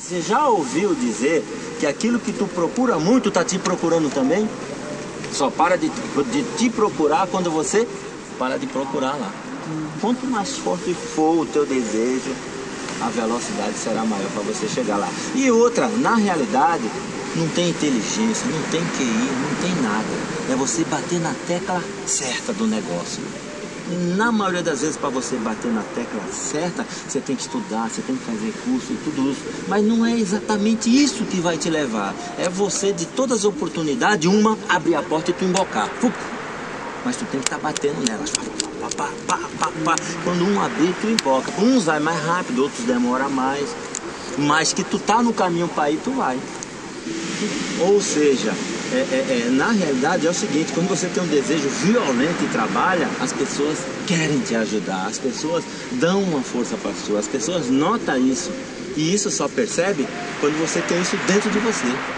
Você já ouviu dizer que aquilo que tu procura muito tá te procurando também? Só para de te procurar quando você para de procurar lá. Quanto mais forte for o teu desejo, a velocidade será maior para você chegar lá. E outra, na realidade, não tem inteligência, não tem QI, não tem nada. É você bater na tecla certa do negócio. Na maioria das vezes, para você bater na tecla certa, você tem que estudar, você tem que fazer curso e tudo isso. Mas não é exatamente isso que vai te levar. É você, de todas as oportunidades, uma, abrir a porta e tu embocar. Mas tu tem que estar batendo nelas. Pá, pá, pá, pá. Quando um abrir, tu emboca. Uns vai mais rápido, outros demora mais. Mas que tu tá no caminho para ir, tu vai. Ou seja, na realidade é o seguinte, quando você tem um desejo violento e trabalha, as pessoas querem te ajudar, as pessoas dão uma força para as pessoas notam isso. E isso só percebe quando você tem isso dentro de você.